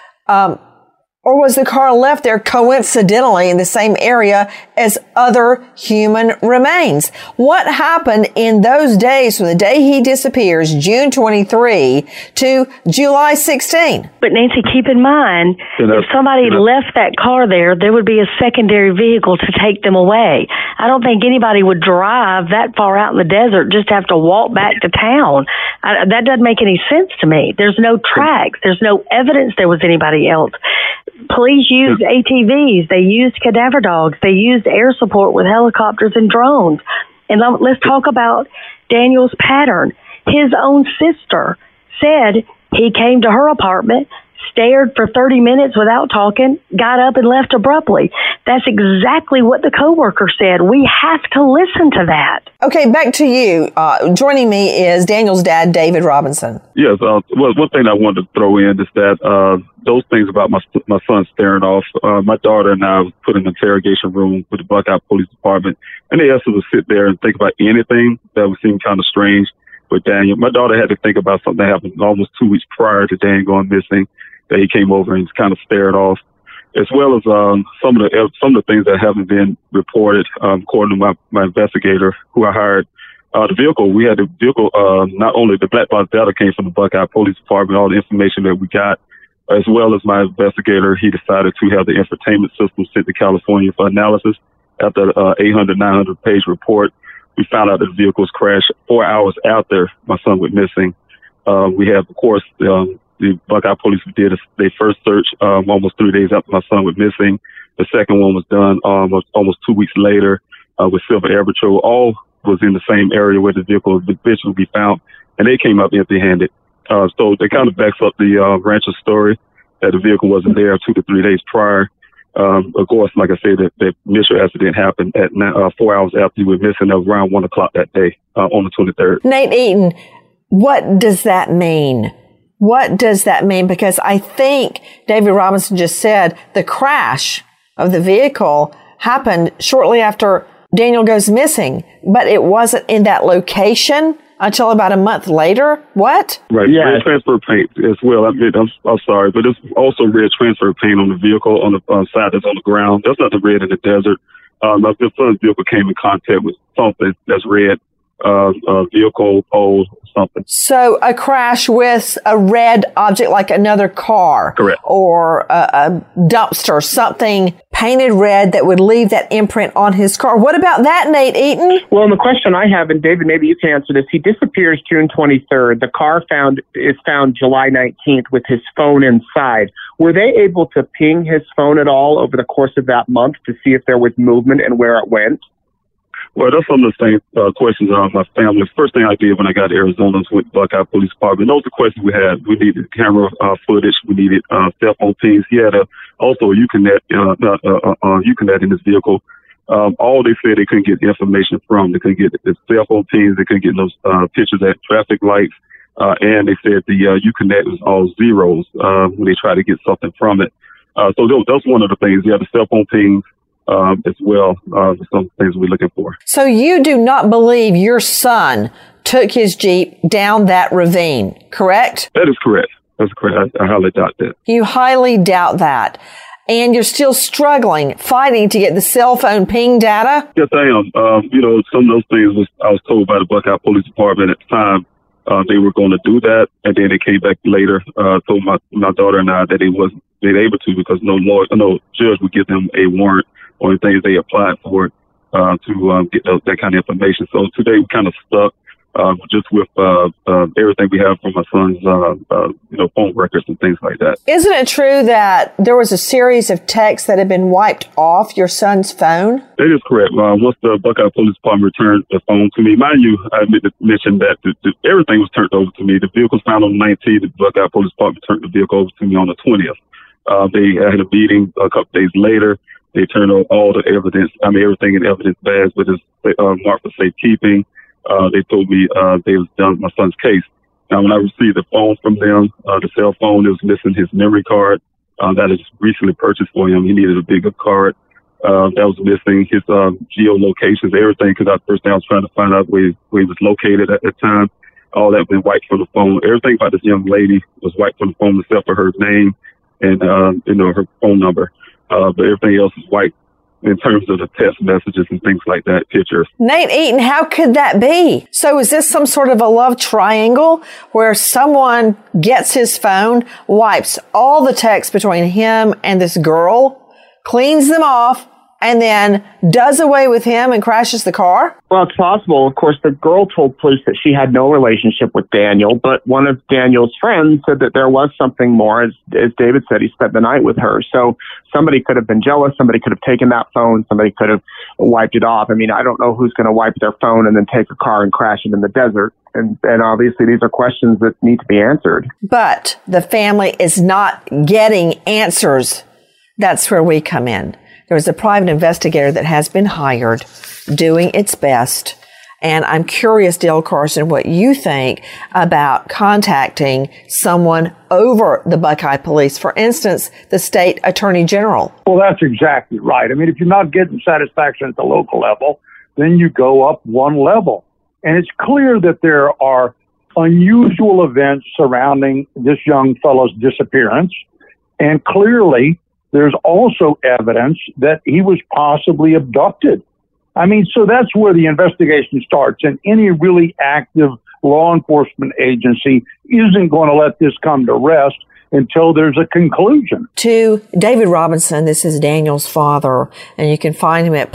[SPEAKER 6] Or was the car left there coincidentally in the same area as other human remains? What happened in those days from the day he disappears, June 23, to July 16?
[SPEAKER 17] But Nancy, keep in mind, if somebody left that car there, there would be a secondary vehicle to take them away. I don't think anybody would drive that far out in the desert just to have to walk back to town. That doesn't make any sense to me. There's no tracks. There's no evidence there was anybody else. Police used ATVs. They used cadaver dogs. They used air support with helicopters and drones. And let's talk about Daniel's pattern. His own sister said he came to her apartment, stared for 30 minutes without talking, got up and left abruptly. That's exactly what the coworker said. We have to listen to that.
[SPEAKER 6] Okay, back to you. Joining me is Daniel's dad, David Robinson.
[SPEAKER 10] Yes. Well, one thing I wanted to throw in is that those things about my son staring off, my daughter and I was put in an interrogation room with the Buckeye Police Department, and they asked us to sit there and think about anything that would seem kind of strange with Daniel. My daughter had to think about something that happened almost 2 weeks prior to Daniel going missing, that he came over and kind of stared off, as well as some of the things that haven't been reported, according to my investigator who I hired. The vehicle, not only the black box data came from the Buckeye Police Department, all the information that we got, as well as my investigator, he decided to have the infotainment system sent to California for analysis. After the 800, 900 page report, we found out that the vehicle was crashed 4 hours after my son went missing. We have, of course, the Buckeye Police did their first search almost 3 days after my son went missing. The second one was done almost 2 weeks later with Silver Air Patrol. All was in the same area where the vehicle would eventually be found, and they came up empty-handed. So it kind of backs up the rancher's story that the vehicle wasn't there 2 to 3 days prior. Of course, like I said, the initial accident happened at 4 hours after he went missing, around 1 o'clock that day on the 23rd.
[SPEAKER 6] Nate Eaton, what does that mean? What does that mean? Because I think David Robinson just said the crash of the vehicle happened shortly after Daniel goes missing, but it wasn't in that location until about a month later. What?
[SPEAKER 10] Right. Yeah. Red transfer paint as well. I'm sorry, but it's also red transfer paint on the vehicle on the side that's on the ground. That's not the red in the desert. My son's vehicle came in contact with something that's red, vehicle, pole, something.
[SPEAKER 6] So a crash with a red object like another car.
[SPEAKER 10] Correct.
[SPEAKER 6] Or a dumpster, something painted red that would leave that imprint on his car. What about that, Nate Eaton?
[SPEAKER 18] Well, and the question I have, and David, maybe you can answer this. He disappears June 23rd. The car is found July 19th with his phone inside. Were they able to ping his phone at all over the course of that month to see if there was movement and where it went?
[SPEAKER 10] Well, that's some of the same questions on my family. First thing I did when I got to Arizona was with Buckeye Police Department. Those are the questions we had. We needed camera footage. We needed cell phone pings. He had also a Uconnect in his vehicle. all they said they couldn't get the information from. They couldn't get the cell phone pings. They couldn't get those pictures at traffic lights. And they said the Uconnect was all zeros when they tried to get something from it. So that's one of the things. Yeah, the cell phone pings as well. Some things we're looking for.
[SPEAKER 6] So you do not believe your son took his Jeep down that ravine, correct?
[SPEAKER 10] That is correct. That's correct. I highly doubt that.
[SPEAKER 6] You highly doubt that. And you're still struggling, fighting to get the cell phone ping data?
[SPEAKER 10] Yes, I am. Some of those things I was told by the Buckeye Police Department at the time. They were going to do that, and then they came back later, told my daughter and I that they wasn't able to because no judge would give them a warrant or the things they applied for to get that kind of information. So today we kind of stuck just with everything we have from my son's phone records and things like that.
[SPEAKER 6] Isn't it true that there was a series of texts that had been wiped off your son's phone?
[SPEAKER 10] That is correct. Once the Buckeye Police Department returned the phone to me, mind you, I mentioned that everything was turned over to me. The vehicle was found on the 19th. The Buckeye Police Department turned the vehicle over to me on the 20th. They had a meeting a couple days later. They turned over all the evidence, everything in evidence bags, but it's marked for safekeeping. They told me they was done with my son's case. Now, when I received the phone from them, the cell phone, it was missing his memory card that is recently purchased for him. He needed a bigger card. That was missing his geolocations, everything, because I was trying to find out where he was located at that time. All that been wiped from the phone. Everything about this young lady was wiped from the phone except for her name and her phone number. But everything else is wiped in terms of the text messages and things like that, pictures.
[SPEAKER 6] Nate Eaton, how could that be? So is this some sort of a love triangle where someone gets his phone, wipes all the texts between him and this girl, cleans them off, and then does away with him and crashes the car?
[SPEAKER 18] Well, it's possible. Of course, the girl told police that she had no relationship with Daniel, but one of Daniel's friends said that there was something more. As David said, he spent the night with her. So somebody could have been jealous. Somebody could have taken that phone. Somebody could have wiped it off. I mean, I don't know who's going to wipe their phone and then take a car and crash it in the desert. And obviously, these are questions that need to be answered.
[SPEAKER 6] But the family is not getting answers. That's where we come in. There was a private investigator that has been hired, doing its best. And I'm curious, Dale Carson, what you think about contacting someone over the Buckeye Police, for instance, the state attorney general.
[SPEAKER 19] Well, that's exactly right. I mean, if you're not getting satisfaction at the local level, then you go up one level. And it's clear that there are unusual events surrounding this young fellow's disappearance. And clearly, there's also evidence that he was possibly abducted. I mean, so that's where the investigation starts. And any really active law enforcement agency isn't going to let this come to rest until there's a conclusion.
[SPEAKER 6] To David Robinson, this is Daniel's father, and you can find him at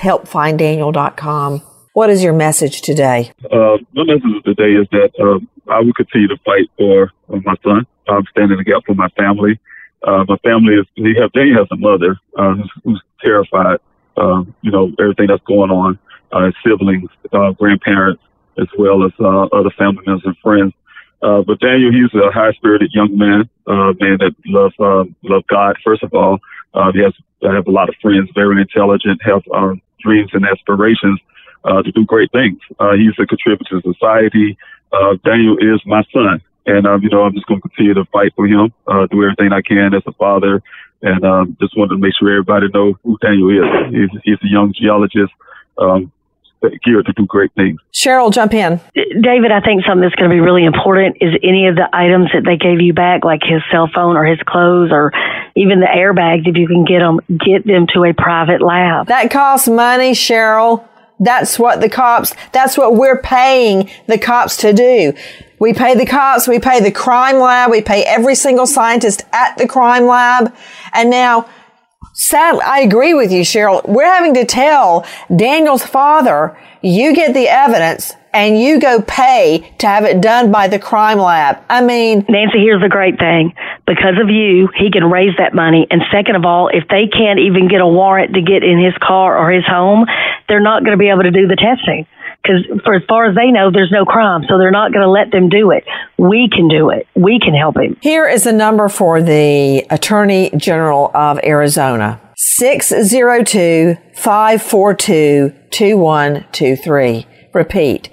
[SPEAKER 6] pleasehelpfinddaniel.com. What is your message today?
[SPEAKER 10] My message today is that I will continue to fight for my son. I'm standing in the gap for my family. My family Daniel has a mother who's terrified. Everything that's going on, his siblings, grandparents, as well as other family members and friends. But Daniel, he's a high-spirited young man, man that loves God. First of all, he has a lot of friends, very intelligent, have dreams and aspirations to do great things. He's a contributor to society. Daniel is my son. And, I'm just going to continue to fight for him, do everything I can as a father. And just wanted to make sure everybody know who Daniel is. He's a young geologist geared to do great things.
[SPEAKER 6] Cheryl, jump in.
[SPEAKER 17] David, I think something that's going to be really important is any of the items that they gave you back, like his cell phone or his clothes or even the airbags, if you can get them to a private lab.
[SPEAKER 6] That costs money, Cheryl. That's what we're paying the cops to do. We pay the cops, we pay the crime lab, we pay every single scientist at the crime lab. And now, sadly, I agree with you, Cheryl. We're having to tell Daniel's father, you get the evidence and you go pay to have it done by the crime lab. I mean,
[SPEAKER 17] Nancy, here's the great thing. Because of you, he can raise that money. And second of all, if they can't even get a warrant to get in his car or his home, they're not going to be able to do the testing. Because for as far as they know, there's no crime. So they're not going to let them do it. We can do it. We can help him.
[SPEAKER 6] Here is the number for the Attorney General of Arizona. 602-542-2123. Repeat,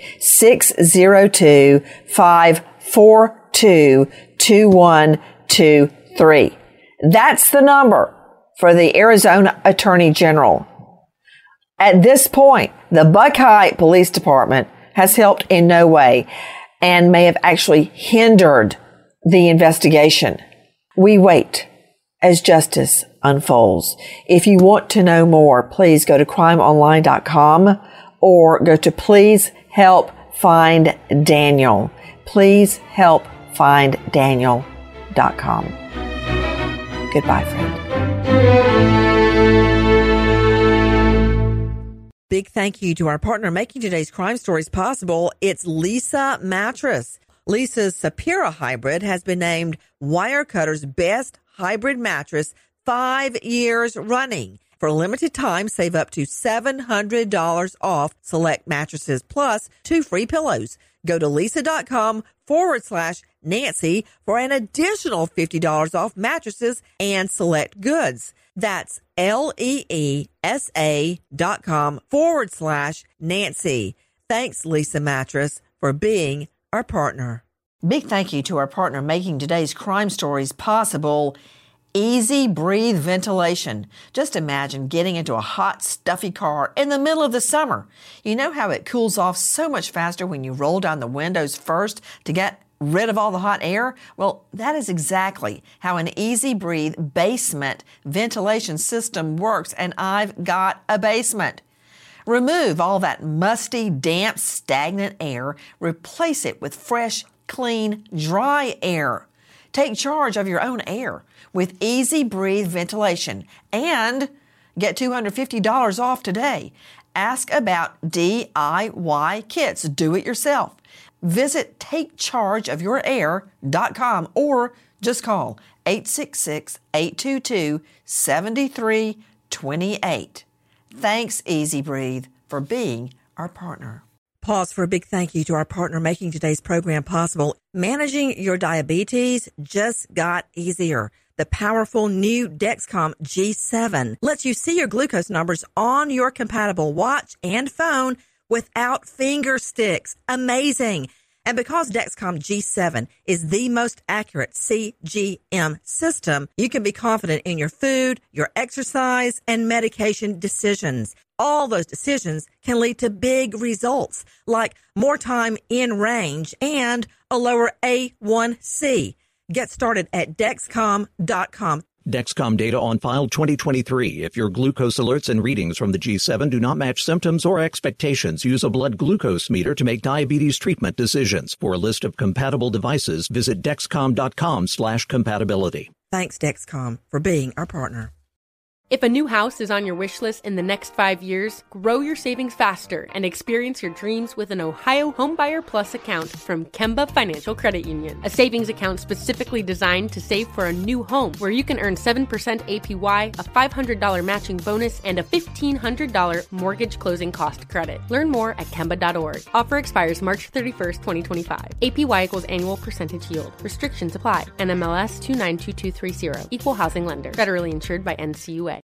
[SPEAKER 6] 602-542-2123. That's the number for the Arizona Attorney General. At this point, the Buckeye Police Department has helped in no way and may have actually hindered the investigation. We wait as justice unfolds. If you want to know more, please go to crimeonline.com or go to Please Help Find Daniel. Please Help Find Daniel.com. Goodbye, friend. Big thank you to our partner making today's crime stories possible. It's Leesa Mattress. Leesa's Sapira Hybrid has been named Wirecutter's best hybrid mattress 5 years running. For a limited time, save up to $700 off select mattresses plus 2 free pillows. Go to Leesa.com/Nancy for an additional $50 off mattresses and select goods. That's LEESA.com/Nancy. Thanks, Leesa Mattress, for being our partner. Big thank you to our partner making today's crime stories possible, Easy Breathe Ventilation. Just imagine getting into a hot, stuffy car in the middle of the summer. You know how it cools off so much faster when you roll down the windows first to get rid of all the hot air? Well, that is exactly how an Easy Breathe basement ventilation system works, and I've got a basement. Remove all that musty, damp, stagnant air. Replace it with fresh, clean, dry air. Take charge of your own air with Easy Breathe Ventilation and get $250 off today. Ask about DIY kits. Do it yourself. Visit TakeChargeOfYourAir.com or just call 866-822-7328. Thanks, Easy Breathe, for being our partner. Pause for a big thank you to our partner making today's program possible. Managing your diabetes just got easier. The powerful new Dexcom G7 lets you see your glucose numbers on your compatible watch and phone without finger sticks. Amazing. And because Dexcom G7 is the most accurate CGM system, you can be confident in your food, your exercise, and medication decisions. All those decisions can lead to big results, like more time in range and a lower A1C. Get started at Dexcom.com.
[SPEAKER 2] Dexcom data on file 2023. If your glucose alerts and readings from the G7 do not match symptoms or expectations, use a blood glucose meter to make diabetes treatment decisions. For a list of compatible devices, visit Dexcom.com/compatibility.
[SPEAKER 6] Thanks, Dexcom, for being our partner.
[SPEAKER 16] If a new house is on your wish list in the next 5 years, grow your savings faster and experience your dreams with an Ohio Homebuyer Plus account from Kemba Financial Credit Union. A savings account specifically designed to save for a new home where you can earn 7% APY, a $500 matching bonus, and a $1,500 mortgage closing cost credit. Learn more at Kemba.org. Offer expires March 31st, 2025. APY equals annual percentage yield. Restrictions apply. NMLS 292230. Equal housing lender. Federally insured by NCUA.